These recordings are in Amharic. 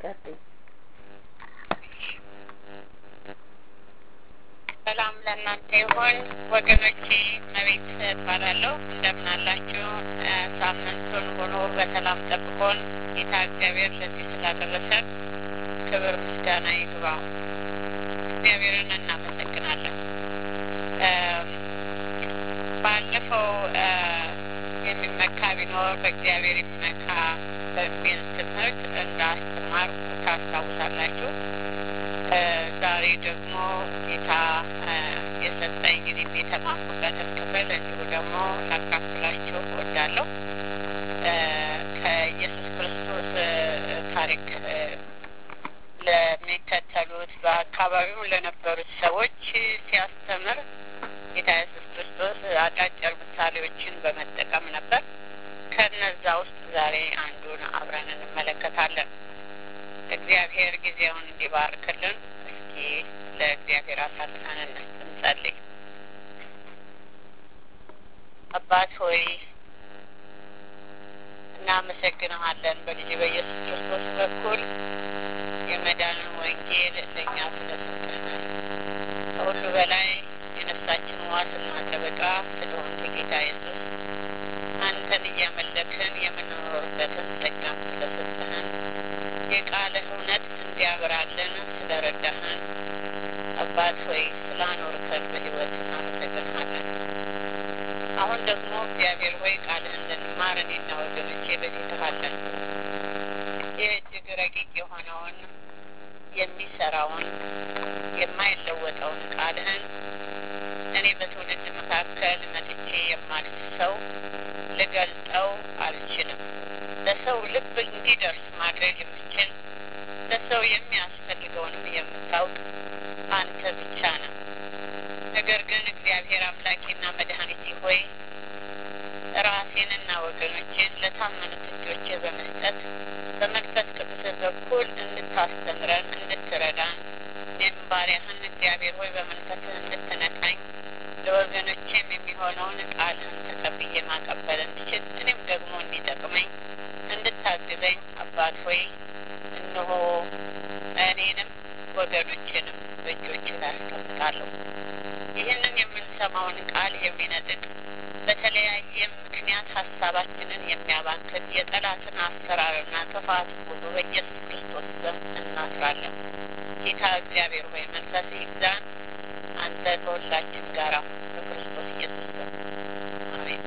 ቀጥይ። ሰላም ለእናንተ ይሁን ወገኖቼ። መቤት እባላለሁ። እንደምን አላችሁ? ሳምንቱን ሆኖ በሰላም ጠብቆን ጌታ እግዚአብሔር ለዚህ ስላደረሰን ክብር ምስጋና ይግባው። እግዚአብሔርን እናመሰግናለን። ባለፈው የሚመካ ቢኖር በእግዚአብሔር ይመካ በሚል ትምህርት እንዳስተማርኩ ታስታውሳላችሁ። ዛሬ ደግሞ ጌታ የሰጠኝ እንግዲህ የተማርኩበትን ክፍል እንዲሁ ደግሞ ላካፍላችሁ እወዳለሁ። ከኢየሱስ ክርስቶስ ታሪክ ለሚከተሉት በአካባቢው ለነበሩት ሰዎች ሲያስተምር ጌታ ኢየሱስ ክርስቶስ አጫጭር ምሳሌዎችን በመጠቀም ነበር። ከነዛ ውስጥ ዛሬ አንዱን አብረን እንመለከታለን። እግዚአብሔር ጊዜውን እንዲባርክልን እስኪ ለእግዚአብሔር አሳልፈን እንጸልይ። አባት ሆይ እናመሰግንሃለን በልጅ በኢየሱስ ክርስቶስ በኩል የመዳንን ወንጌል ለእኛ ስለሰጠን፣ ከሁሉ በላይ የነፍሳችን ዋስና ጠበቃ ስለሆንክ ጌታ ኢየሱስ አንተን እያመለክን የምንኖርበትን ጸጋም ስለሰጠህን የቃልህ እውነት እንዲያበራልን ስለረዳህን አባት ሆይ ስላኖርከን በሕይወት እናመሰግንሃለን። አሁን ደግሞ እግዚአብሔር ሆይ ቃልህን ልንማር እኔና ወገኖቼ በፊትህ አለን። ይህ እጅግ ረቂቅ የሆነውን የሚሰራውን የማይለወጠውን ቃልህን እኔ በትውልድ መካከል መጥቼ የማልፍ ሰው ልገልጠው አልችልም። ለሰው ልብ እንዲደርስ ማድረግ የምችል ለሰው የሚያስፈልገውንም የምታውቅ አንተ ብቻ ነው። ነገር ግን እግዚአብሔር አምላኬና መድኃኒቴ ሆይ ራሴንና ወገኖቼን ለታመኑት እጆቼ በመስጠት በመንፈስ ቅዱስ በኩል እንድታስተምረን እንድትረዳን እኔም ባሪያህን እግዚአብሔር ሆይ በመንፈስህ እንድትነካኝ ለወገኖቼም የሚሆነውን ቃልህን ተቀብዬ ማቀበል እንድችል እኔም ደግሞ እንዲጠቅመኝ እንድታግዘኝ አባት ሆይ እነሆ እኔንም ወገኖቼንም በእጆችህ ላይ አስቀምጣለሁ። ይህንን የምንሰማውን ቃል የሚነጥቅ በተለያየ ምክንያት ሀሳባችንን የሚያባክን የጠላትን አሰራርና ክፋት ሁሉ በኢየሱስ ክርስቶስ ስም እናስራለን። ጌታ እግዚአብሔር ሆይ መንፈስ ይግዛን። አንተ ከሁላችን ጋር በክርስቶስ ኢየሱስ ስም አሜን።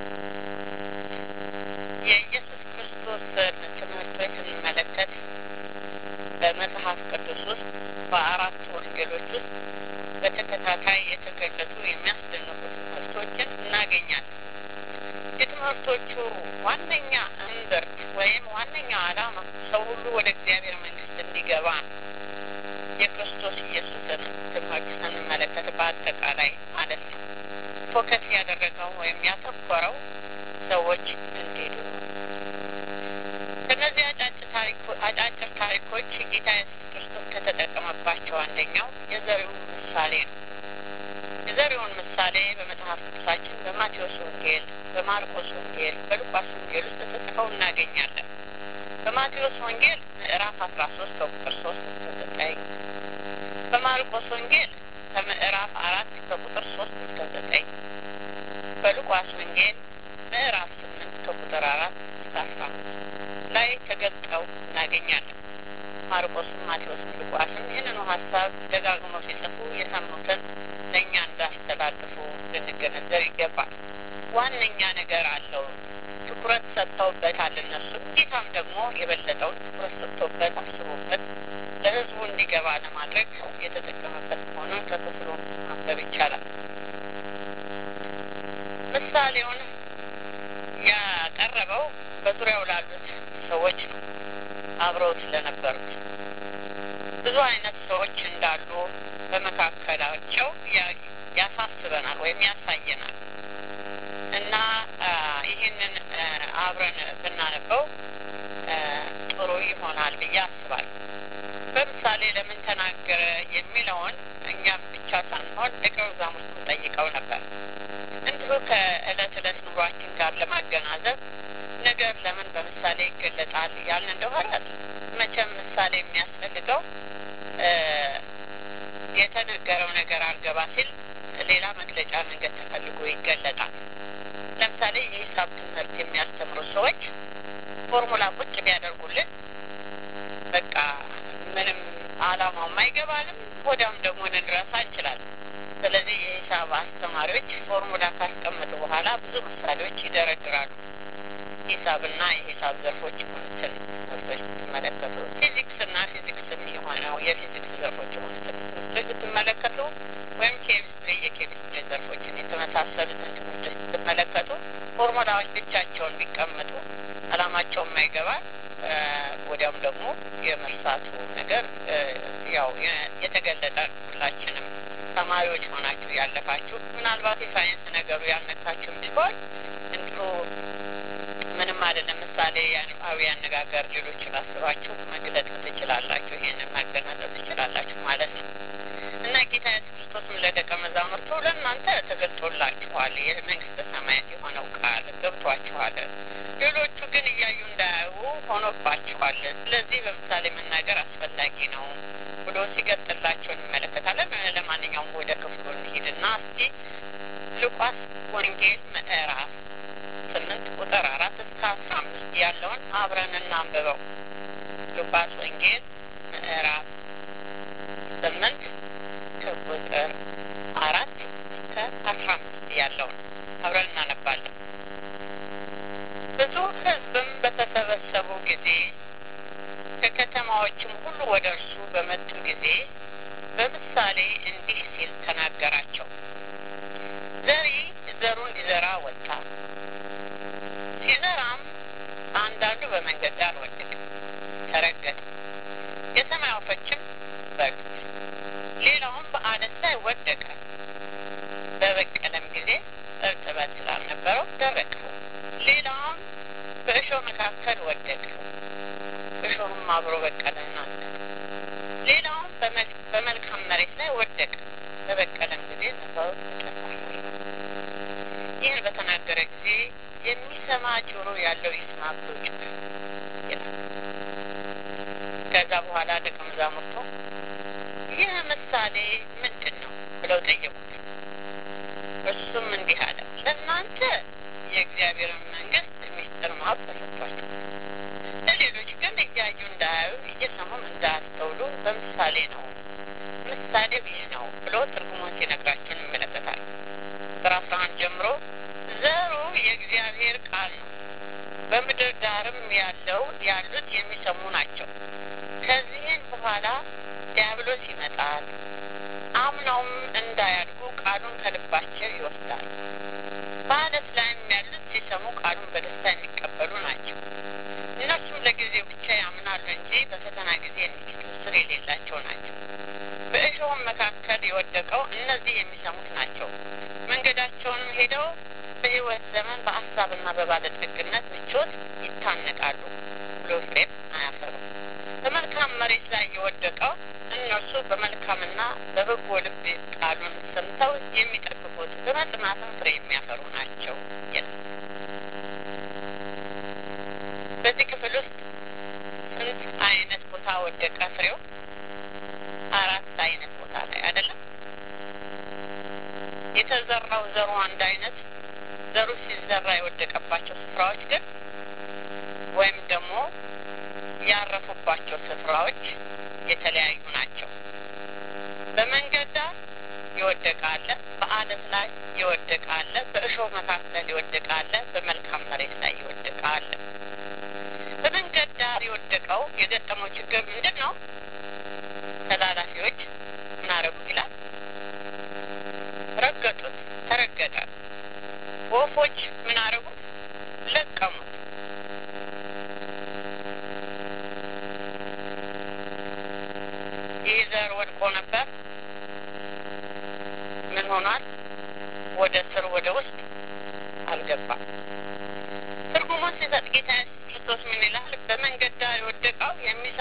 የኢየሱስ ክርስቶስን ትምህርቶች ስንመለከት በመጽሐፍ ቅዱስ ውስጥ በአራት ወንጌሎች ውስጥ በተከታታይ የተገለጹ የሚያስደንቁ ትምህርቶችን እናገኛለን። የትምህርቶቹ ዋነኛ እምብርት ወይም ዋነኛ ዓላማ ሰው ሁሉ ወደ እግዚአብሔር መንግስት እንዲገባ ነው። የክርስቶስ ኢየሱስን ትምህርት ስንመለከት በአጠቃላይ ማለት ነው ፎከስ ያደረገው ወይም ያተኮረው ሰዎች እንዲሄዱ ነው። ከእነዚህ አጫጭር ታሪኮች ጌታ ኢየሱስ ክርስቶስ ከተጠቀመባቸው አንደኛው የዘሪውን ምሳሌ ነው። የዘሪውን ምሳሌ በመጽሐፍ ቅዱሳችን በማቴዎስ ወንጌል፣ በማርቆስ ወንጌል፣ በሉቃስ ወንጌል ውስጥ ተጽፈው እናገኛለን። በማቴዎስ ወንጌል ምዕራፍ 13 ከቁጥር 3 እስከ 9፣ በማርቆስ ወንጌል ከምዕራፍ 4 ከቁጥር 3 እስከ 9፣ በሉቃስ ወንጌል ምዕራፍ 8 ከቁጥር 4 እስከ 15 ላይ ተገልጠው እናገኛለን። ማርቆስም ማቴዎስም ሉቃስም ይህንኑ ሀሳብ ደጋግመው ሲጽፉ የሰሙትን ለእኛ እንዳስተላልፉ ልንገነዘብ ይገባል። ዋነኛ ነገር አለው። ትኩረት ሰጥተውበታል እነሱ። ጌታም ደግሞ የበለጠውን ትኩረት ሰጥተውበት አስቦበት ለሕዝቡ እንዲገባ ለማድረግ የተጠቀመበት መሆኑን ከክፍሉ ማንበብ ይቻላል። ምሳሌውን ያቀረበው በዙሪያው ላሉት ሰዎች ነው። አብረውት ለነበሩት ብዙ አይነት ሰዎች እንዳሉ በመካከላቸው ያሳስበናል ወይም ያሳየናል እና ይህንን አብረን ብናነበው ጥሩ ይሆናል ብዬ አስባለሁ። በምሳሌ ለምን ተናገረ የሚለውን እኛም ብቻ ሳንሆን ደቀ መዛሙርቱ ጠይቀው ነበር። እንዲሁ ከዕለት ዕለት ኑሯችን ጋር ለማገናዘብ ነገር ለምን በምሳሌ ይገለጣል ያልን እንደሆነ መቼም ምሳሌ የሚያስፈልገው የተነገረው ነገር አልገባ ሲል ሌላ መግለጫ መንገድ ተፈልጎ ይገለጣል። ለምሳሌ የሂሳብ ትምህርት የሚያስተምሩ ሰዎች ፎርሙላ ቁጭ ቢያደርጉልን በቃ ምንም አላማውም አይገባንም፣ ወዲያውም ደግሞ ልንረሳ እንችላለን። ስለዚህ የሂሳብ አስተማሪዎች ፎርሙላ ካስቀመጡ በኋላ ብዙ ምሳሌዎች ይደረድራሉ። ሂሳብና የሂሳብ ዘርፎች የሆኑትን ትምህርቶች ስትመለከቱ፣ ፊዚክስና ፊዚክስም የሆነው የፊዚክስ ዘርፎች የሆኑትን ትምህርቶች ስትመለከቱ፣ ወይም ኬሚስትሪ የኬሚስትሪ ዘርፎችን የተመሳሰሉትን ትምህርቶች ስትመለከቱ ፎርሙላዎች ብቻቸውን ቢቀመጡ አላማቸው የማይገባ ወዲያውም ደግሞ የመርሳቱ ነገር ያው የተገለጠ ሁላችንም ተማሪዎች ሆናችሁ ያለፋችሁ ምናልባት የሳይንስ ነገሩ ያልነካችሁ ቢሆን እንዲሁ ምንም አይደለም። ምሳሌ ያንባዊ ያነጋገር ሌሎችን አስባችሁ መግለጥ ትችላላችሁ፣ ይሄንን ማገናዘብ ትችላላችሁ ማለት ነው። እና ጌታ ኢየሱስ ክርስቶስም ለደቀ መዛሙርቱ ለእናንተ ተገልጦላችኋል፣ የመንግስተ ሰማያት የሆነው ቃል ገብቷችኋል፣ ሌሎቹ ግን እያዩ እንዳያዩ ሆኖባችኋል። ስለዚህ በምሳሌ መናገር አስፈላጊ ነው ብሎ ሲገልጥላቸው እንመለከታለን። ለማንኛውም ወደ ክፍሉ እንሂድና እስቲ ሉቃስ ወንጌል ምዕራፍ 8 ቁጥር 4 እስከ 15 ያለውን አብረን እናንብበው። ሉቃስ ወንጌል ምዕራፍ 8 ከቁጥር 4 እስከ 15 ያለውን አብረን እናነባለን። ብዙ ሕዝብም በተሰበሰቡ ጊዜ ከከተማዎችም ሁሉ ወደ እርሱ በመጡ ጊዜ በምሳሌ እንዲህ ሲል ተናገራቸው። ዘሪ ዘሩን ሊዘራ ወጣ። ሲዘራም አንዳንዱ በመንገድ ዳር ወደቀ፣ ተረገጠ፣ የሰማይ ወፎችም በሉት። ሌላውም በዓለት ላይ ወደቀ። በበቀለም ጊዜ እርጥበት ስላልነበረው ደረቀ። ሌላውም በእሾህ መካከል ወደቀ፣ እሾህም አብሮ በቀለና አለቀ። ሌላውም በመልካም መሬት ላይ ወደቀ። በበቀለም ጊዜ ዘፋው ተጠፋ። ይህን በተናገረ ጊዜ የሚሰማ ጆሮ ያለው ይስማ ብሎ ጮኸ ይላል። ከዛ በኋላ ደቀ መዛሙርቱ ይህ ምሳሌ ምንድን ነው ብለው ጠየቁት። እሱም እንዲህ አለ፣ ለእናንተ የእግዚአብሔርን መንግስት ምስጢር ማወቅ ተሰጥቷቸዋል፣ ለሌሎች ግን እያዩ እንዳያዩ እየሰሙም እንዳያስተውሉ በምሳሌ ነው። ምሳሌው ይህ ነው ብሎ ትርጉሙን ሲነግራቸው እንመለከታለን። ቁጥር 11 ጀምሮ ዘሩ የእግዚአብሔር ቃል ነው፣ በምድር ዳርም ያሉት የሚሰሙ ናቸው። ከዚህም በኋላ ዲያብሎስ ይመጣል፣ አምነውም እንዳያድጉ ቃሉን ከልባቸው ይወስዳል። በዓለት ላይም ያሉት ሲሰሙ ቃሉን በደስታ የሚቀበሉ ናቸው። እነርሱም ለጊዜው ብቻ ያምናሉ እንጂ በፈተና ጊዜ የሚችሉ ስር የሌላቸው ናቸው። በእሾህም መካከል የወደቀው እነዚህ የሚሰሙት ናቸው። መንገዳቸውንም ሄደው በሕይወት ዘመን በአሳብና በባለጠግነት ምቾት ይታነቃሉ፣ ብሎ ፍሬም አያፈሩም። በመልካም መሬት ላይ የወደቀው እነርሱ በመልካምና በበጎ ልብ ቃሉን ሰምተው የሚጠብቁት በመጽናትም ፍሬ የሚያፈሩ ናቸው ይላል። በዚህ ክፍል ውስጥ ስንት አይነት ቦታ ወደቀ ፍሬው? 4 አይነት ቦታ ላይ አይደለም። የተዘራው ዘሩ አንድ አይነት፣ ዘሩ ሲዘራ የወደቀባቸው ስፍራዎች ግን ወይም ደግሞ ያረፉባቸው ስፍራዎች የተለያዩ ናቸው። በመንገድ ዳር የወደቀ አለ፣ በዓለት ላይ የወደቀ አለ፣ በእሾህ መካከል የወደቀ አለ፣ በመልካም መሬት ላይ የወደቀ አለ። በመንገድ ዳር የወደቀው የገጠመው ችግር ምንድን ነው? ተላላፊዎች ምን አደረጉት ይላል? ረገጡት፣ ተረገጠ። ወፎች ምን አደረጉት? ለቀሙት። ይህ ዘር ወድቆ ነበር። ምን ሆኗል? ወደ ስር ወደ ውስጥ አልገባም። ትርጉሙን ሲሰጥ ጌታ ኢየሱስ ክርስቶስ ምን ይላል? በመንገድ ዳር የወደቀው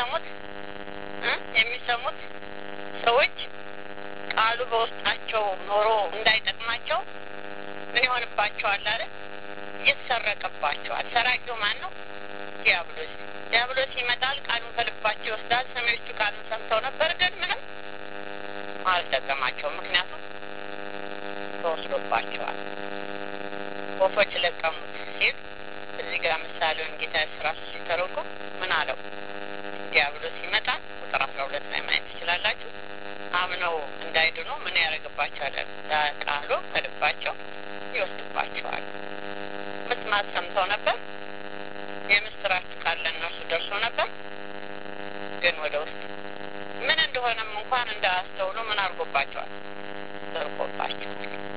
የሚሰሙት ሰዎች ቃሉ በውስጣቸው ኖሮ እንዳይጠቅማቸው ምን ይሆንባቸዋል አለ? ይሰረቅባቸዋል። ሰራቂው ማን ነው? ዲያብሎስ ይመጣል፣ ቃሉን ከልባቸው እጅ ይወስዳል። ሰሚዎቹ ቃሉን ሰምተው ነበር፣ ግን ምንም አልጠቀማቸውም። ምክንያቱም ተወስዶባቸዋል። ወፎች ለቀሙት ሲል እዚህ ጋር ምሳሌውን ጌታ ራሱ ሲተረጉም ምን አለው? ዲያብሎስ ሲመጣ ቁጥር 12 ላይ ማየት ትችላላችሁ። አምነው እንዳይድኑ ምን ያደርግባቸዋል? ቃሉ ከልባቸው ይወስድባቸዋል። መስማት ሰምተው ነበር፣ የምስራች ቃል ለእነርሱ ደርሶ ነበር፣ ግን ወደ ውስጥ ምን እንደሆነም እንኳን እንዳያስተውሉ ምን አድርጎባቸዋል? ዘርቆባቸዋል።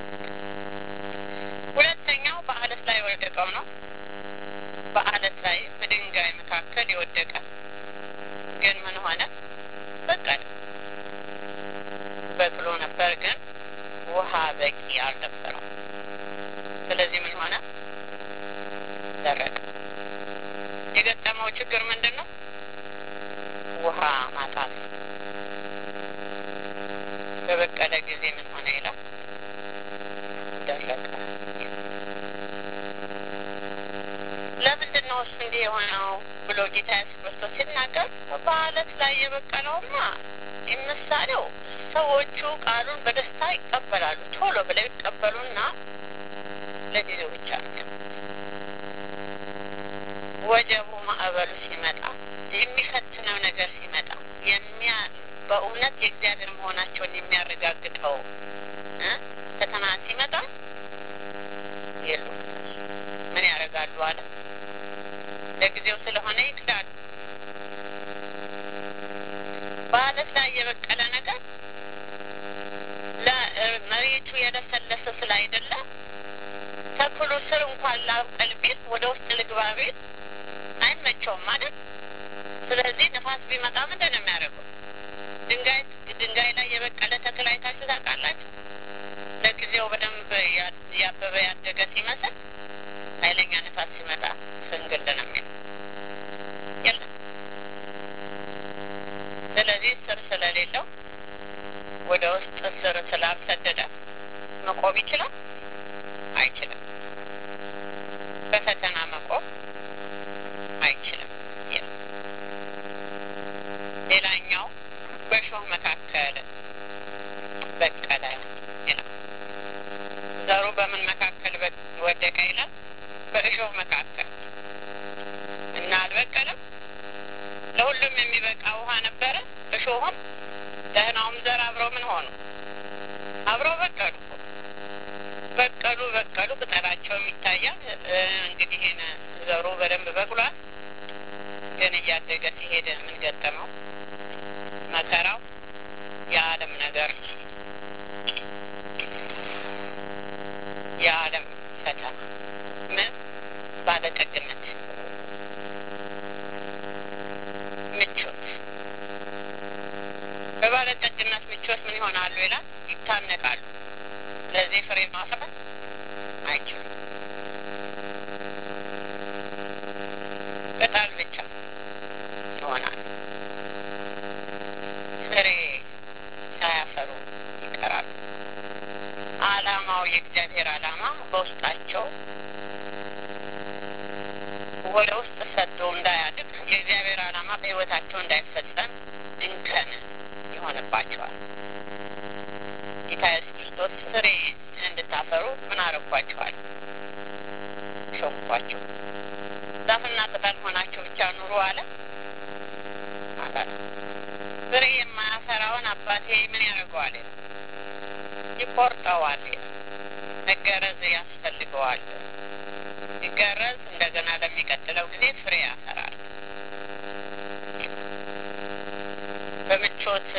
ሁለተኛው በአለት ላይ የወደቀው ነው። በአለት ላይ በድንጋይ መካከል የወደቀ ግን ምን ሆነ? በቀለ። በቅሎ ነበር፣ ግን ውሃ በቂ አልነበረው። ስለዚህ ምን ሆነ? ደረቀ። የገጠመው ችግር ምንድን ነው? ውሃ ማጣት። በበቀለ ጊዜ ምን ሆነ ይላል? ደረቀ። ለምንድን ነው እሱ እንዲህ የሆነው ብሎ ጌታ ኢየሱስ ክርስቶስ ሲናገር በአለት ላይ የበቀለውማ ምሳሌው ሰዎቹ ቃሉን በደስታ ይቀበላሉ። ቶሎ ብለው ይቀበሉና ለጊዜው ብቻ ነው። ወጀቡ ማዕበሉ ሲመጣ፣ የሚፈትነው ነገር ሲመጣ፣ በእውነት የእግዚአብሔር መሆናቸውን የሚያረጋግጠው ፈተና ሲመጣ የሉ ምን ያደርጋሉ አለ? ለጊዜው ስለሆነ ይክዳሉ። በአለት ላይ የበቀለ ነገር ለመሬቱ የለሰለሰ ስላይደለ ተክሉ ስር እንኳን ላብቀል ቢል ወደ ውስጥ ልግባ ቢል አይመቸውም ማለት። ስለዚህ ነፋስ ቢመጣ ምንድን ነው የሚያደርገው? ድንጋይ ላይ የበቀለ ተክል አይታችሁ ታውቃላችሁ? ለጊዜው በደንብ ያበበ ያደገ ሲመስል ኃይለኛ ነፋስ ሲመጣ ስንግል ነው የሚለው የለም። ስለዚህ ስር ስለሌለው ወደ ውስጥ ስር ስላልሰደደ መቆም ይችላል? አይችልም። በፈተና መቆም አይችልም። ሌላኛው በእሾህ መካከል በቀለ ይላል። ዘሩ በምን መካከል ወደቀ ይላል? በእሾህ መካከል እና አልበቀለም። ለሁሉም የሚበቃ ውሃ ነበረ። እሾሁም ደህናውም ዘር አብረው ምን ሆኑ? አብረው በቀሉ። ቅጠላቸውም ይታያል። እንግዲህ ዘሩ በደንብ በቅሏል። ግን እያደገ ሲሄድ ምን ገጠመው? መከራው የዓለም ነገር፣ የዓለም ፈተና፣ ምን ባለጠግነት፣ ምቾት። በባለጠግነት ምቾት ምን ይሆናሉ ይላል? ይታነቃሉ። ለዚህ ፍሬ ማፍራት አይችሉም። ቅጠል ብቻ ይሆናል። ፍሬ ሳያፈሩ ይቀራሉ። ዓላማው የእግዚአብሔር ዓላማ በውስጣቸው ወደ ውስጥ ሰዶ እንዳያድግ፣ የእግዚአብሔር ዓላማ በሕይወታቸው እንዳይፈጸም እንከን ይሆንባቸዋል። ጌታ ኢየሱስ ክርስቶስ ፍሬ እንድታፈሩ ምን አረጓቸዋል? ሾምኳቸው። ዛፍና ቅጠል ሆናችሁ ብቻ ኑሩ አለ? ፍሬ የማያፈራውን አባቴ ምን ያደርገዋል? ይቆርጠዋል። መገረዝ ያስፈልገዋል። ሲገረዝ እንደገና ለሚቀጥለው ጊዜ ፍሬ ያፈራል። በምቾት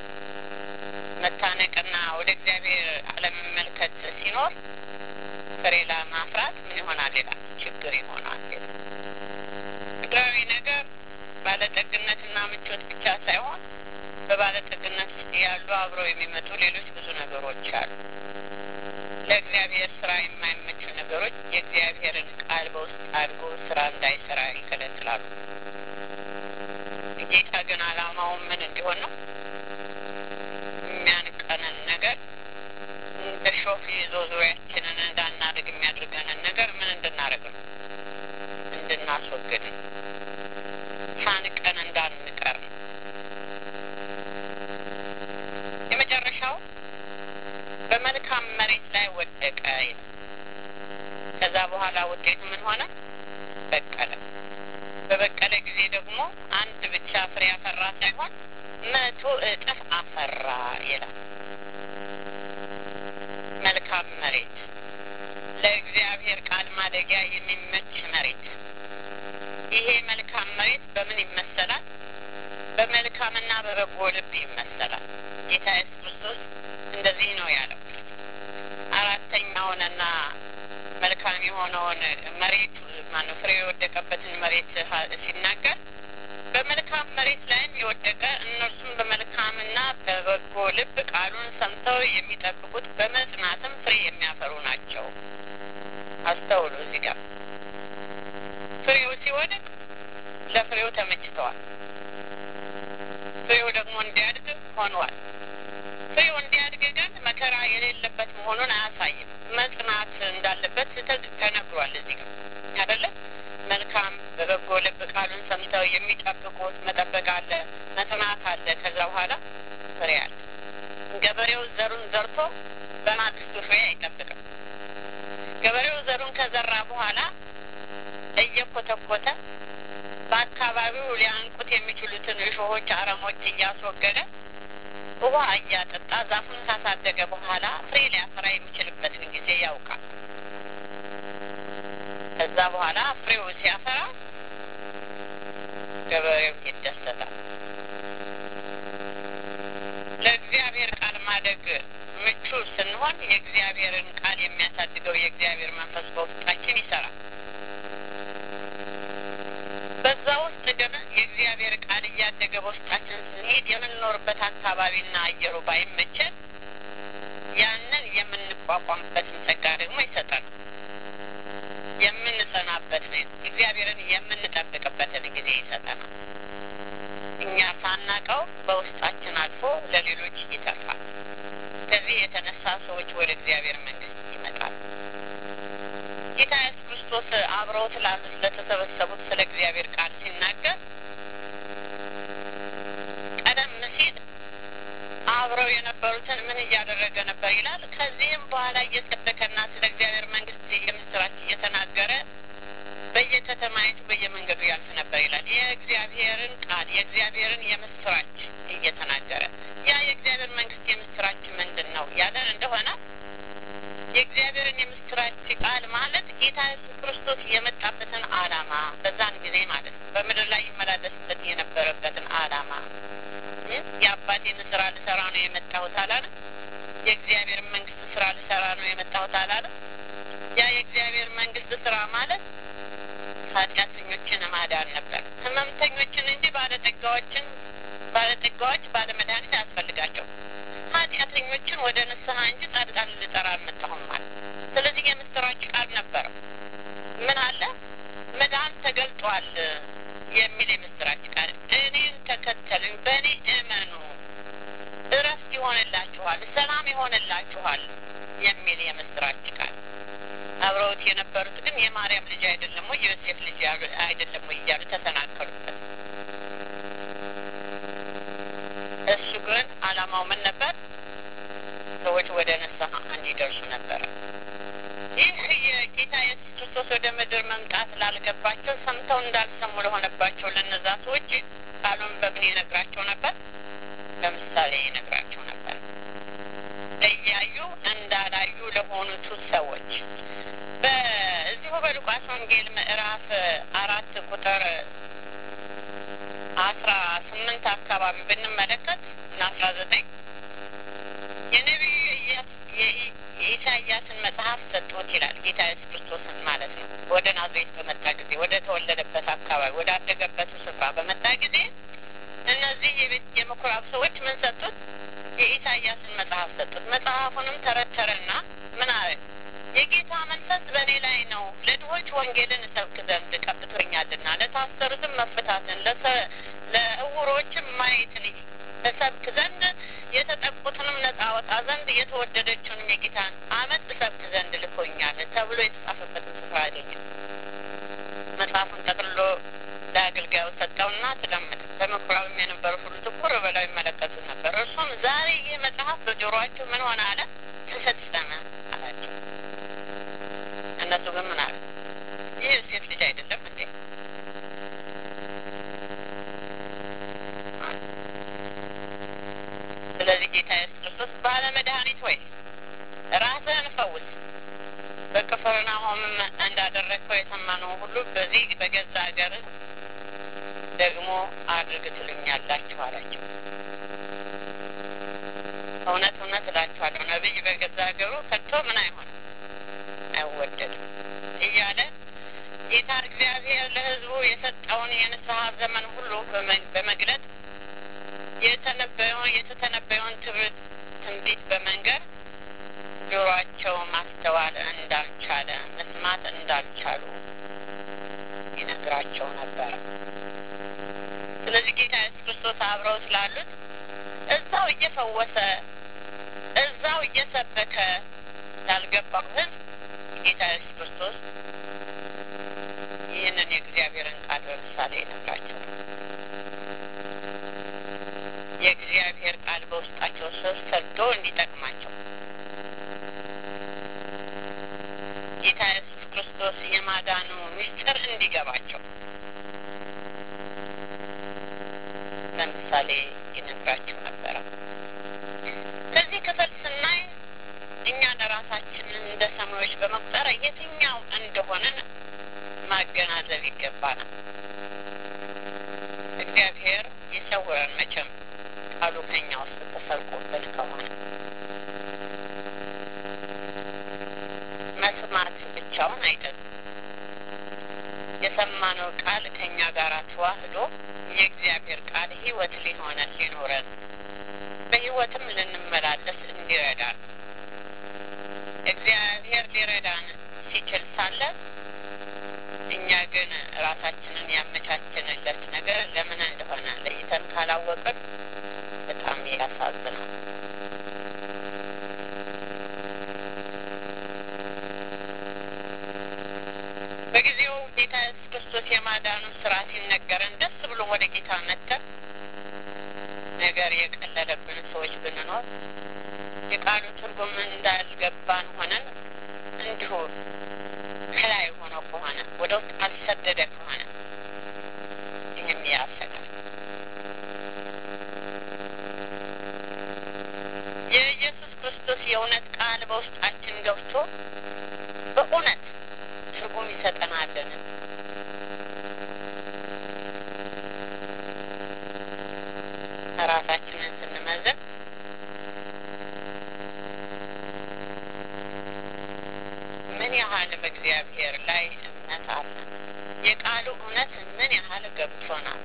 መታነቅና ወደ እግዚአብሔር አለመመልከት ሲኖር ፍሬ ለማፍራት ምን ይሆናል ይላል? ችግር ይሆናል። ምድራዊ ነገር ባለጠግነትና ምቾት ብቻ ሳይሆን በባለጠግነት ውስጥ ያሉ አብረው የሚመጡ ሌሎች ብዙ ነገሮች አሉ። ለእግዚአብሔር ስራ የማይመቹ ነገሮች የእግዚአብሔርን ቃል በውስጥ አድርጎ ስራ እንዳይሰራ ይከለክላሉ። ጌታ ግን ዓላማውን ምን እንዲሆን ነው? የሚያንቀንን ነገር እንደ ሾፍ ይዞ ዙሪያችንን እንዳናደርግ የሚያደርገንን ነገር ምን እንድናደርግ ነው? እንድናስወግድ፣ ሳንቀን እንዳንቀር በመልካም መሬት ላይ ወደቀ ይላል። ከዛ በኋላ ውጤቱ ምን ሆነ? በቀለ። በበቀለ ጊዜ ደግሞ አንድ ብቻ ፍሬ አፈራ ሳይሆን 100 እጥፍ አፈራ ይላል። መልካም መሬት፣ ለእግዚአብሔር ቃል ማደጊያ የሚመች መሬት። ይሄ መልካም መሬት በምን ይመሰላል? በመልካምና በበጎ ልብ ይመሰላል። ጌታ ኢየሱስ ክርስቶስ እንደዚህ ነው ያለው። አራተኛውንና መልካም የሆነውን መሬት ማነው ፍሬ የወደቀበትን መሬት ሲናገር በመልካም መሬት ላይም የወደቀ እነርሱም በመልካምና በበጎ ልብ ቃሉን ሰምተው የሚጠብቁት በመጽናትም ፍሬ የሚያፈሩ ናቸው። አስተውሉ። እዚህ ጋር ፍሬው ሲወድቅ ለፍሬው ተመችተዋል። ፍሬው ደግሞ እንዲያድግ ሆኗል። ፍሬው እንዲያድግ ግን መከራ የሌለበት መሆኑን አያሳይም። መጽናት እንዳለበት ተነግሯል እዚህ ጋር አይደለ? መልካም በበጎ ልብ ቃሉን ሰምተው የሚጠብቁት መጠበቅ አለ፣ መጽናት አለ። ከዛ በኋላ ፍሬ አለ። ገበሬው ዘሩን ዘርቶ በማግስቱ ፍሬ አይጠብቅም። ገበሬው ዘሩን ከዘራ በኋላ እየኮተኮተ በአካባቢው ሊያንቁት የሚችሉትን እሾሆች፣ አረሞች እያስወገደ ውሃ እያጠጣ ዛፉን ካሳደገ በኋላ ፍሬ ሊያፈራ የሚችልበትን ጊዜ ያውቃል። ከዛ በኋላ ፍሬው ሲያፈራ ገበሬው ይደሰታል። ለእግዚአብሔር ቃል ማደግ ምቹ ስንሆን የእግዚአብሔርን ቃል የሚያሳድገው የእግዚአብሔር መንፈስ በውስጣችን ይሰራል። በዛ ውስጥ ግን የእግዚአብሔር ቃል እያደገ በውስጣችን ስንሄድ የምንኖርበት አካባቢና አየሩ ባይመቸን ያንን የምንቋቋምበትን ጸጋ ደግሞ ይሰጠናል። የምንጸናበትን እግዚአብሔርን የምንጠብቅበትን ጊዜ ይሰጠናል። እኛ ሳናቀው በውስጣችን አልፎ ለሌሎች ይተርፋል። ከዚህ የተነሳ ሰዎች ወደ እግዚአብሔር መንግስት ይመጣሉ። ጌታ ኢየሱስ ክርስቶስ አብረውት ላሉት ለተሰበሰቡት ስለ እግዚአብሔር ቃል ሲናገር ቀደም ሲል አብረው የነበሩትን ምን እያደረገ ነበር ይላል? ከዚህም በኋላ እየሰበከና ስለ እግዚአብሔር መንግስት የምስራች እየተናገረ በየከተማይቱ በየመንገዱ ያልፍ ነበር ይላል። የእግዚአብሔርን ቃል የእግዚአብሔርን የምስራች እየተናገረ ያ የእግዚአብሔር መንግስት የምስራች ምንድን ነው ያለን እንደሆነ የእግዚአብሔርን የምስራች ቃል ማለት ጌታ ኢየሱስ ክርስቶስ የመጣበትን ዓላማ በዛን ጊዜ ማለት ነው። በምድር ላይ ይመላለስበት የነበረበትን ዓላማ የአባቴን ስራ ልሰራ ነው የመጣሁት አላለም? የእግዚአብሔር መንግስት ስራ ልሰራ ነው የመጣሁት አላለም? ያ የእግዚአብሔር መንግስት ስራ ማለት ኃጢአተኞችን ማዳን ነበር። ህመምተኞችን እንጂ ባለጠጋዎች ባለመድኃኒት አያስፈልጋቸው። ኃጢአተኞችን ወደ ንስሐ እንጂ ጻድቃን ልጠራ አልመጣሁም ማለት። ስለዚህ የምስራች ቃል ነበረው። ምን አለ? መዳን ተገልጧል የሚል የምስራች ቃል። እኔን ተከተሉኝ፣ በእኔ እመኑ፣ እረፍት ይሆንላችኋል፣ ሰላም ይሆንላችኋል የሚል የምስራች ቃል። አብረውት የነበሩት ግን የማርያም ልጅ አይደለም ወይ የዮሴፍ ልጅ አይደለም ወይ እያሉ ተሰናከሉበት። እሱ ግን ዓላማው ምን ነበር? ሰዎች ወደ ንስሐ እንዲደርሱ ነበረ። ይህ የጌታ ኢየሱስ ክርስቶስ ወደ ምድር መምጣት ላልገባቸው ሰምተው እንዳልሰሙ ለሆነባቸው ለነዛ ሰዎች ቃሉን በምን ይነግራቸው ነበር? በምሳሌ ይነግራቸው ነበር። እያዩ እንዳላዩ ለሆኑት ሰዎች በዚሁ በሉቃስ ወንጌል ምዕራፍ 4 ቁጥር 18 አካባቢ ብንመለከት እና 19 የነቢዩ የኢሳያስን መጽሐፍ ሰጥቶት ይላል። ጌታ ኢየሱስ ክርስቶስን ማለት ነው። ወደ ናዝሬት በመጣ ጊዜ ወደ ተወለደበት አካባቢ ወደ አደገበት ስፍራ በመጣ ጊዜ እነዚህ የምኩራብ ሰዎች ምን ሰጡት? የኢሳያስን መጽሐፍ ሰጡት። መጽሐፉንም ተረተረና ምን አለ? የጌታ መንፈስ በእኔ ላይ ነው፣ ለድሆች ወንጌልን እሰብክ ዘንድ ቀብቶኛልና፣ ለታሰሩትም መፈታትን፣ ለዕውሮችም ማየትን እሰብክ ዘንድ፣ የተጠቁትንም ነጻ አወጣ ዘንድ፣ የተወደደችውንም የጌታን ዓመት እሰብክ ዘንድ ልኮኛል ተብሎ የተጻፈበትን ስፍራ አገኘ። መጽሐፉን ጠቅልሎ ለአገልጋዩ ሰጠውና ተቀመጠ። በምኩራብም የነበሩ ሁሉ ትኩር ብለው ይመለከቱ ነበር። እርሱም ዛሬ ይህ መጽሐፍ በጆሮአችሁ ምን ሆነ አለ? ተፈጸመ አላቸው። እነሱ ግን ምን አሉ? ይህ ሴት ልጅ አይደለም እንዴ? ስለዚህ ጌታ ኢየሱስ ክርስቶስ ባለ መድኃኒት ሆይ ራስህን ፈውስ፣ በቅፍርናሆምም እንዳደረግከው የሰማነው ሁሉ በዚህ በገዛ ሀገርህ ደግሞ አድርግ ትሉኛላችሁ አላቸው። እውነት እውነት እላችኋለሁ ነቢይ በገዛ ሀገሩ ከቶ ምን አይሆንም አይወደድም እያለ ጌታ እግዚአብሔር ለሕዝቡ የሰጠውን የንስሐ ዘመን ሁሉ በመግለጥ የተተነበየውን ትንቢት በመንገር ጆሮአቸው ማስተዋል እንዳልቻለ መስማት እንዳልቻሉ ይነግራቸው ነበር። ስለዚህ ጌታ ኢየሱስ ክርስቶስ አብረው ስላሉት እዛው እየፈወሰ እዛው እየሰበከ ያልገባው ሕዝብ ጌታ ኢየሱስ ክርስቶስ ይህንን የእግዚአብሔርን ቃል በምሳሌ ይነግራቸው። የእግዚአብሔር ቃል በውስጣቸው ሰርቶ እንዲጠቅማቸው ጌታ ኢየሱስ ክርስቶስ የማዳኑ ምስጢር እንዲገባቸው ለምሳሌ ይነግራቸው ነበረ። ከዚህ ክፍል ስናይ እኛ ለራሳችንን እንደ ሰማዮች በመቁጠር የትኛው እንደሆንን ማገናዘብ ይገባናል። እግዚአብሔር ይሰውረን መቼም ቃሉ ከኛ ውስጥ ተሰርቆብን ከሆነ መስማት ብቻውን አይደለም። የሰማነው ቃል ከኛ ጋር ተዋህዶ የእግዚአብሔር ቃል ሕይወት ሊኖረን በሕይወትም ልንመላለስ እንዲረዳን እግዚአብሔር ሊረዳን ሲችል ሳለ እኛ ግን ራሳችንን ያመቻችንለት ነገር ለምን እንደሆነ ለይተን ካላወቅን በጣም ያሳዝናል። በጊዜው ጌታ ኢየሱስ ክርስቶስ የማዳኑን ስራ ሲነገረን ደስ ብሎ ወደ ጌታ መጥተን ነገር የቀለለብን ሰዎች ብንኖር የቃሉ ትርጉም እንዳልገባን ሆነን እንዲሁ ከላይ ሆኖ ከሆነ ወደ ውስጥ አልሰደደ ከሆነ ይህም ያሰጋል። የኢየሱስ ክርስቶስ የእውነት ቃል በውስጣችን ገብቶ በእውነት ትርጉም ይሰጠናልን? ራሳችንን ስንመዝን ምን ያህል በእግዚአብሔር ላይ እምነት አለ? የቃሉ እውነት ምን ያህል ገብቶናል?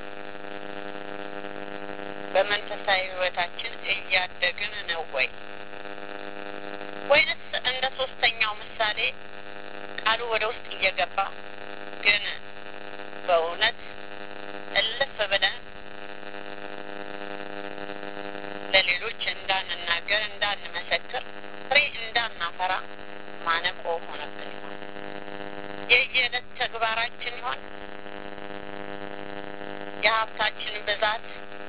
በመንፈሳዊ ሕይወታችን እያደግን ነው ወይ? ወይንስ እንደ ሶስተኛው ምሳሌ ቃሉ ወደ ውስጥ እየገባ ግን በእውነት እልፍ ብለን ለሌሎች እንዳንናገር እንዳንመሰክር ፍሬ እንዳናፈራ ማነቆ ሆነብን ይሆን? የየዕለት ተግባራችን ይሆን? የሀብታችን ብዛት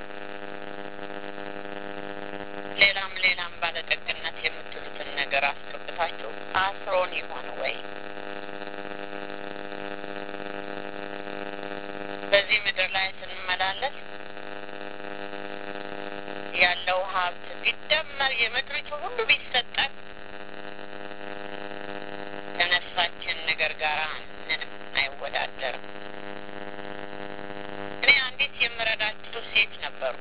ሌላም ባለጠግነት የምትሉትን ነገር አስገብታችሁ አስሮን ይሆን ወይ? በዚህ ምድር ላይ ስንመላለስ ያለው ሀብት ቢደመር የምድሪቱ ሁሉ ቢሰጠን ከነፍሳችን ነገር ጋር ምንም አይወዳደርም። እኔ አንዲት የምረዳቸው ሴት ነበሩ።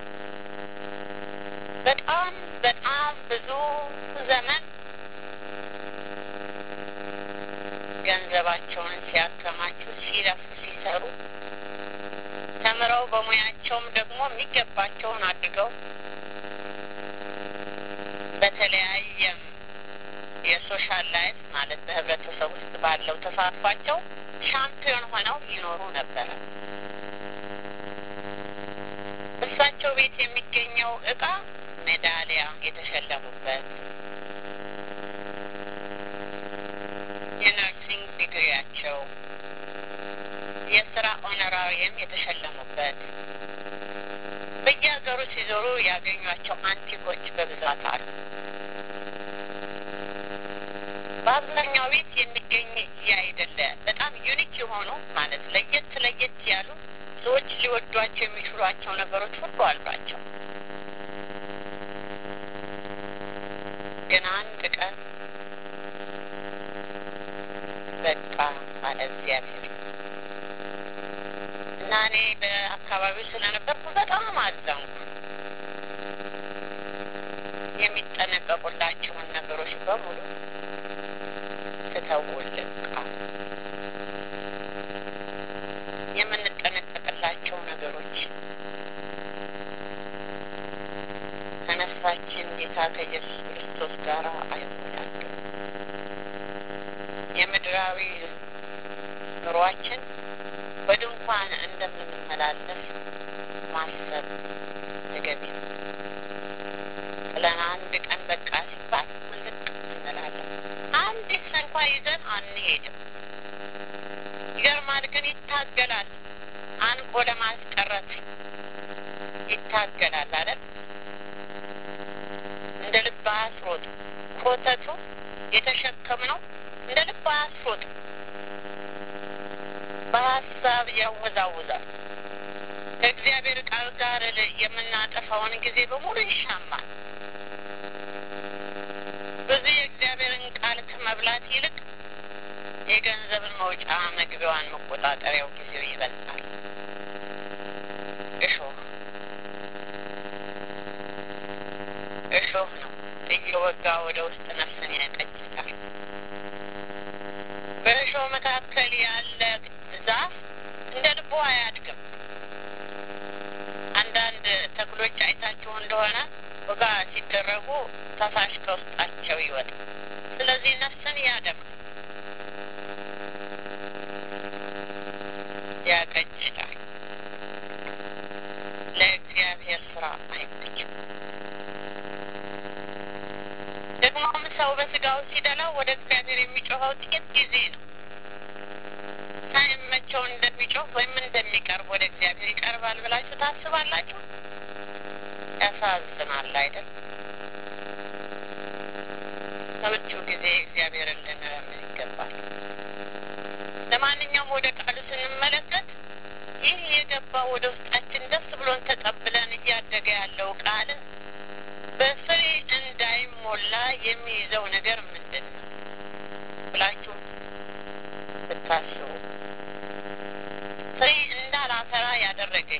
በጣም ብዙ ዘመን ገንዘባቸውን ሲያከማቹ ሲለፉ ሲሰሩ ተምረው በሙያቸውም ደግሞ የሚገባቸውን አድርገው በተለያየም የሶሻል ላይፍ ማለት በህብረተሰብ ውስጥ ባለው ተሳትፏቸው ሻምፒዮን ሆነው ይኖሩ ነበረ። እሳቸው ቤት የሚገኘው እቃ ሜዳሊያ የተሸለሙበት፣ የነርሲንግ ዲግሪያቸው፣ የስራ ኦነራሪየም የተሸለሙበት፣ በየሀገሩ ሲዞሩ ያገኟቸው አንቲኮች በብዛት አሉ። በአብዛኛው ቤት የሚገኝ ያይደለ በጣም ዩኒክ የሆኑ ማለት ለየት ያሉ ሰዎች ሊወዷቸው የሚችሏቸው ነገሮች ሁሉ አሏቸው። ግን አንድ ቀን በቃ አለ እግዚአብሔር እና እኔ በአካባቢው ስለነበርኩ በጣም አዘንኩ። የሚጠነቀቁላቸውን ነገሮች በሙሉ ስተውልቃ የምንጠነቀቅላቸው ነገሮች ከነፍሳችን ጌታ ከኢየሱስ ክርስቶስ ጋር አይወዳደሩም። የምድራዊ ኑሯችን በድንኳን እንደምንመላለስ ማሰብ ተገቢ ነው። ለአንድ ቀን በቃ ሲባል ውልቅ እንላለን። አንዲት እንኳ ይዘን አንሄድም። ይገርማል። ግን ይታገላል። አንቆ ለማስቀረት ይታገላል አይደል? እንደ ልብ አስሮጥ ኮተቱ የተሸከምነው እንደ ልብ አስሮጥ በሀሳብ ያወዛውዛል። ከእግዚአብሔር ቃል ጋር የምናጠፋውን ጊዜ በሙሉ ይሻማል። ብዙ የእግዚአብሔርን ቃል ከመብላት ይልቅ የገንዘብን መውጫ መግቢያዋን መቆጣጠሪያው ጊዜው ይበልጣል። እሾህ ነው እየወጋ ወደ ውስጥ ነፍስን ያቀጭታል። በእሾህ መካከል ያለ ዛፍ እንደ ልቡ አያድግም። አንዳንድ ተክሎች አይታችሁ እንደሆነ ወጋ ሲደረጉ ፈሳሽ ከውስጣቸው ይወጣል። ስለዚህ ነፍስን ያቀጭታል። ለእግዚአብሔር ስራ አይመችም። ደግሞም ሰው በስጋው ሲደላው ወደ እግዚአብሔር የሚጮኸው ጥቂት ጊዜ ነው። ሳይመቸው እንደሚጮህ ወይም እንደሚቀርብ ወደ እግዚአብሔር ይቀርባል ብላችሁ ታስባላችሁ? ያሳዝናል አይደል? በምቹ ጊዜ እግዚአብሔርን ልንለምን ይገባል። ለማንኛውም ወደ ቃሉ ስንመለከት ይህ የገባው ወደ ውስጣችን ደስ ብሎን ተቀብለን እያደገ ያለው ቃል በፍሬ እንዳይሞላ የሚይዘው ነገር ምንድን ነው ብላችሁ ብታስቡ፣ ፍሬ እንዳላፈራ ያደረገኝ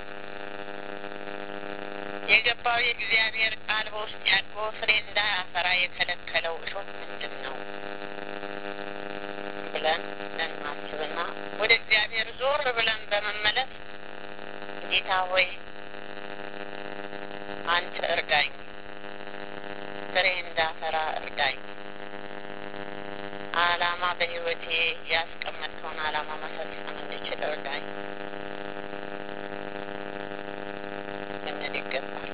የገባው የእግዚአብሔር ቃል በውስጥ ያድጎ ፍሬ እንዳያፈራ የከለከለው እሾህ ምንድን ነው ብለን እናስብና ወደ እግዚአብሔር ዞር ብለን በመመለስ ጌታ ሆይ አንተ እርዳኝ፣ ፍሬ እንዳፈራ እርዳኝ፣ ዓላማ በሕይወቴ ያስቀመጥከውን ዓላማ መፈጸም እንድችል እርዳኝ ልንል ይገባል።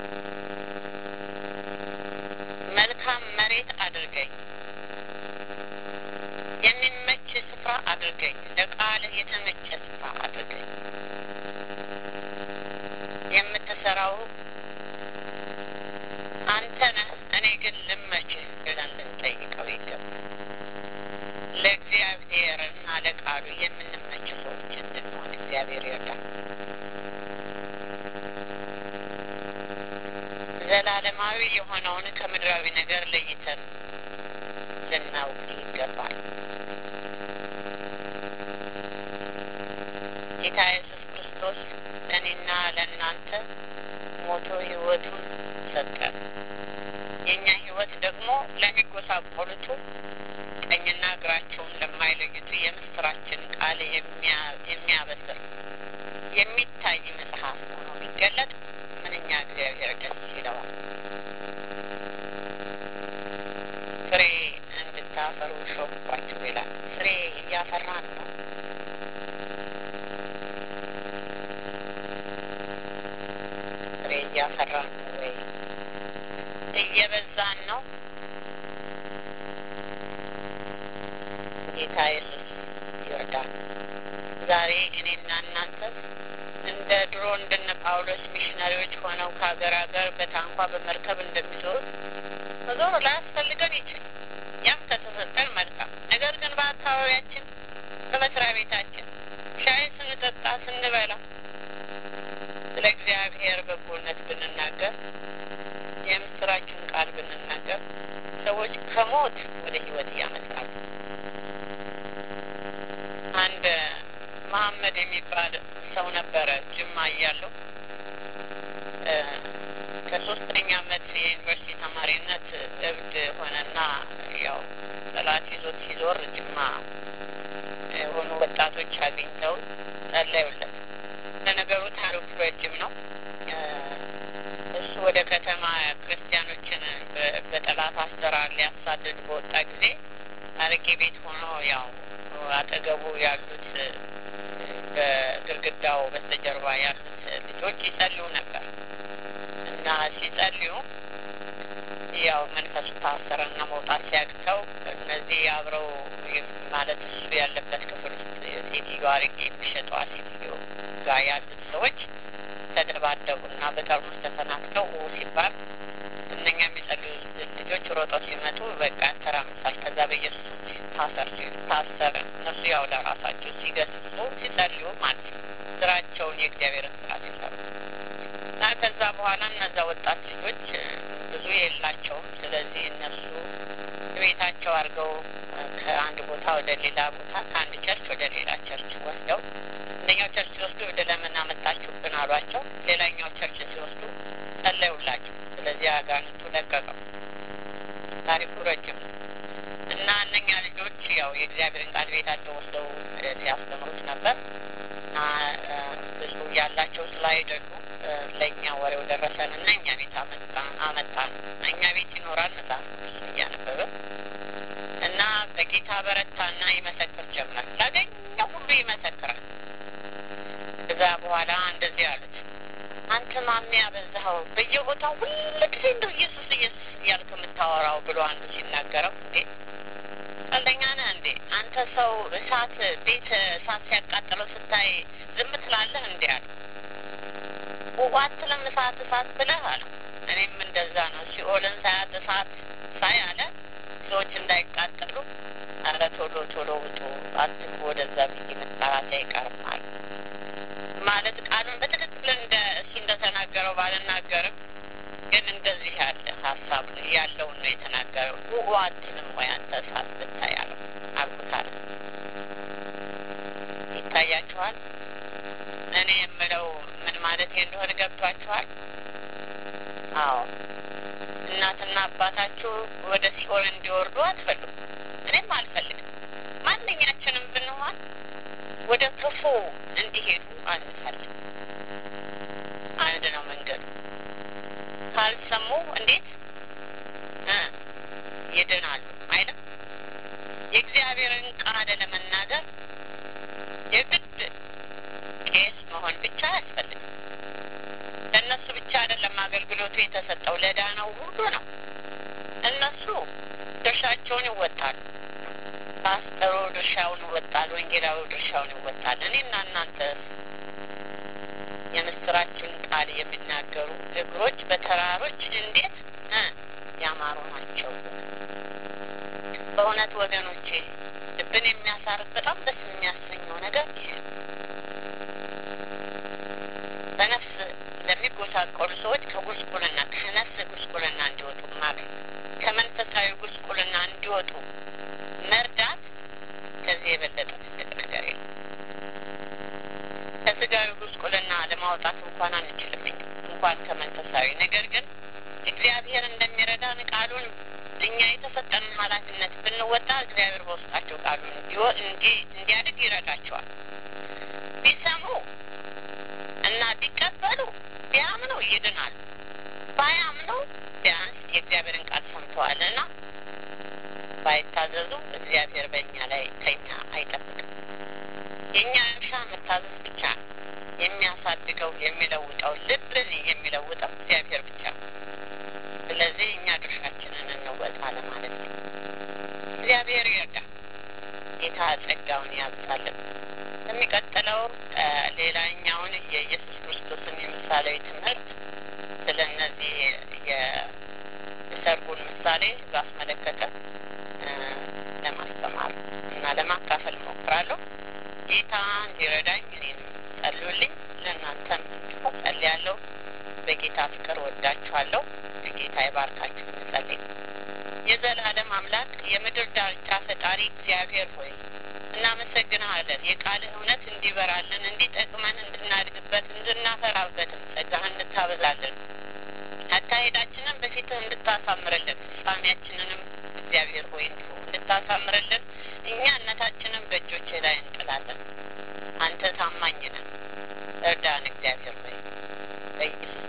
መልካም መሬት አድርገኝ፣ የሚመች ስፍራ አድርገኝ፣ ለቃልህ የተመቸ ስፍራ አድርገኝ። የምትሰራው አንተ ነህ፣ እኔ ግን ልመችህ ብለን ልንጠይቀው ይገባል። ለእግዚአብሔርና ለቃሉ የምንመች ሰዎች እንድንሆን እግዚአብሔር ይርዳል። ዘላለማዊ የሆነውን ከምድራዊ ነገር ለይተን ልናውቅ ይገባል። ጌታ ኢየሱስ ክርስቶስ ለእኔና ለእናንተ ሞቶ ሕይወቱን ሰጠን። የእኛ ሕይወት ደግሞ ለሚጎሳቆሉቱ ቀኝና እግራቸውን ለማይለዩቱ የምስራችን ቃል የሚያበስር የሚታይ መጽሐፍ ሆኖ ቢገለጥ ምንኛ እግዚአብሔር ደስ ይለዋል። ፍሬ እንድታፈሩ ሾፍኳችሁ ይላል። ፍሬ እያፈራን ነው። ፍሬ እያፈራን ነው ወይ? እየበዛን ነው? ጌታ ኢየሱስ ይርዳል። ዛሬ እኔና እናንተ እንደ ድሮ እንደነ ጳውሎስ ሚሽነሪዎች ሆነው ከሀገር ሀገር በታንኳ በመርከብ እንደሚዞር መዞር ላያስፈልገን ይችል። ያም ከተሰጠን መልካም። ነገር ግን በአካባቢያችን በመስሪያ ቤታችን ሻይ ስንጠጣ ስንበላ ስለ እግዚአብሔር በጎነት ብንናገር የምስራችን ቃል ብንናገር ሰዎች ከሞት ወደ ህይወት ያመጣሉ። አንድ መሐመድ የሚባል ሰው ነበረ ጅማ እያለሁ ከ3ኛ ዓመት የዩኒቨርሲቲ ተማሪነት እብድ ሆነና ያው ጠላት ይዞት ሲዞር ጅማ የሆኑ ወጣቶች አግኝተው ጸለዩለት። ለነገሩ ታሪኩ ረጅም ነው። እሱ ወደ ከተማ ክርስቲያኖችን በጠላት አሰራር ሊያሳድድ በወጣ ጊዜ አረቄ ቤት ሆኖ ያው አጠገቡ ያሉት በግርግዳው በስተጀርባ ያሉት ልጆች ይጸልዩ ነበር እና ሲጸልዩ ያው መንፈሱ ታሰረና መውጣት ሲያቅተው እነዚህ አብረው ማለት እሱ ያለበት ክፍል ውስጥ ሴትዮዋ አረቄ የሚሸጠዋ ሴትዮ ጋር ያሉት ሰዎች ተደባደቡና በጠርሙስ ተፈናክተው ሲባል እነኛ የሚጸልዩ ልጆች ሮጠው ሲመጡ በቃ ተራምሳል። ከዛ በኢየሱስ ታሰረ። እነሱ ያው ለራሳቸው ሲገስጹ ሲጸልዩ ማለት ነው ስራቸውን የእግዚአብሔርን ስራ ሲሰሩ እና ከዛ በኋላ እነዛ ወጣት ልጆች ብዙ የላቸውም። ስለዚህ እነሱ ቤታቸው አድርገው ከአንድ ቦታ ወደ ሌላ ቦታ ከአንድ ቸርች ወደ ሌላ ቸርች ወስደው አንደኛው ቸርች ሲወስዱ ወደ ለምን አመጣችሁብን አሏቸው። ሌላኛው ቸርች ሲወስዱ ጸለዩላቸው። ስለዚህ አጋንንቱ ለቀቀው። ታሪኩ ረጅም እና እነኛ ልጆች ያው የእግዚአብሔርን ቃል ቤታቸው ወስደው ሲያስተምሩት ነበር እና ብዙ ያላቸው ስላይደሉ ለእኛ ወሬው ደረሰን እና እኛ ቤት አመጣን። እኛ ቤት ይኖራል መጽሐፍ ቅዱስን እያነበበ እና በጌታ በረታና ይመሰክር ጀመር። ላገኘው ሁሉ ይመሰክራል። ከዛ በኋላ እንደዚህ አሉት፣ አንተ ማሜ ያበዛኸው በየቦታው ሁልጊዜ እንደው ኢየሱስ ኢየሱስ እያልክ የምታወራው ብሎ አንዱ ሲናገረው፣ እንዴ ቀልደኛ ነህ እንዴ አንተ? ሰው እሳት ቤት እሳት ሲያቃጥለው ስታይ ዝም ትላለህ እንዴ አለ። ዋትለም እሳት እሳት ብለህ አለ። እኔም እንደዛ ነው። ሲኦልን ሳያት እሳት ሳይ አለ ሰዎች እንዳይቃጠሉ አረ ቶሎ ቶሎ ውጡ አትግቡ ወደዛ ብዬ መጣራት አይቀርም አለ። ማለት ቃሉን በትክክል እሱ እንደተናገረው ባልናገርም ግን እንደዚህ ያለ ሀሳብ ያለውን ነው የተናገረው። ዋትንም ወይ አንተ እሳት ብታይ አለው አልኩታል። ይታያችኋል እኔ የምለው ምን ማለት እንደሆነ ገብቷችኋል? አዎ እናትና አባታችሁ ወደ ሲኦል እንዲወርዱ አትፈልጉ። እኔም አልፈልግም። ማንኛችንም ብንሆን ወደ ክፉ እንዲሄዱ አንፈልግም። አንድ ነው መንገዱ። ካልሰሙ እንዴት ይድናሉ አይደል? የእግዚአብሔርን ቃል ለመናገር የግድ ቄስ መሆን ብቻ አያስፈልግም። ለእነሱ ብቻ አይደለም አገልግሎቱ የተሰጠው፣ ለዳነው ሁሉ ነው። እነሱ ድርሻቸውን ይወጣሉ። ፓስተሩ ድርሻውን ይወጣል፣ ወንጌላዊ ድርሻውን ይወጣል። እኔና እናንተ የምስራችን ቃል የሚናገሩ እግሮች በተራሮች እንዴት ያማሩ ናቸው። በእውነት ወገኖቼ ልብን የሚያሳርፍ በጣም ደስ የሚያሰኘው ነገር ይሄ በነፍስ ለሚጎሳቆሉ ሰዎች ከጉስቁልና ከነፍስ ጉስቁልና እንዲወጡ ማለት ከመንፈሳዊ ጉስቁልና እንዲወጡ መርዳት ከዚህ የበለጠ ትልቅ ነገር የለም። ከስጋዊ ጉስቁልና ለማውጣት እንኳን አንችልም እንኳን ከመንፈሳዊ። ነገር ግን እግዚአብሔር እንደሚረዳን ቃሉን እኛ የተሰጠንን ኃላፊነት ብንወጣ እግዚአብሔር በውስጣቸው ቃሉን እንዲያድግ ይረዳቸዋል። ቢሰሙ እና ቢቀበሉ ቢያምኑ ይድናሉ። ባያምኑ ቢያንስ የእግዚአብሔርን ቃል ሰምተዋልና ባይታዘዙ እግዚአብሔር በእኛ ላይ ከኛ አይጠብቅም። የእኛ እርሻ መታዘዝ ብቻ ነው። የሚያሳድገው የሚለውጠው ልብን የሚለውጠው እግዚአብሔር ብቻ ነው። ስለዚህ እኛ ድርሻችንን እንወጣ ለማለት ነው። እግዚአብሔር ይርዳል። ጌታ ጸጋውን ያብዛልን። የሚቀጥለው ሌላኛውን የኢየሱስ ክርስቶስን የምሳሌያዊ ትምህርት ስለ እነዚህ የሰርጉን ምሳሌ ባስመለከተ ለመግለጽና ለማካፈል ሞክራለሁ። ጌታ እንዲረዳኝ እኔንም ጸልዩልኝ። ለእናንተም እንዲሁ ጸልያለሁ። በጌታ ፍቅር ወዳችኋለሁ። ጌታ ይባርካችሁ። እንጸልይ። የዘላለም አምላክ የምድር ዳርቻ ፈጣሪ እግዚአብሔር ሆይ እናመሰግንሃለን። የቃልህ እውነት እንዲበራልን፣ እንዲጠቅመን፣ እንድናድግበት፣ እንድናፈራበትም ጸጋህን እንድታበዛልን፣ አካሄዳችንን በፊትህ እንድታሳምርልን፣ ፍጻሜያችንንም እግዚአብሔር ሆይ እንዲሁ እንድታሳምርልን እኛነታችንን በእጆችህ ላይ እንጥላለን። አንተ ታማኝ ነህ። እርዳን እግዚአብሔር ሆይ በኢየሱስ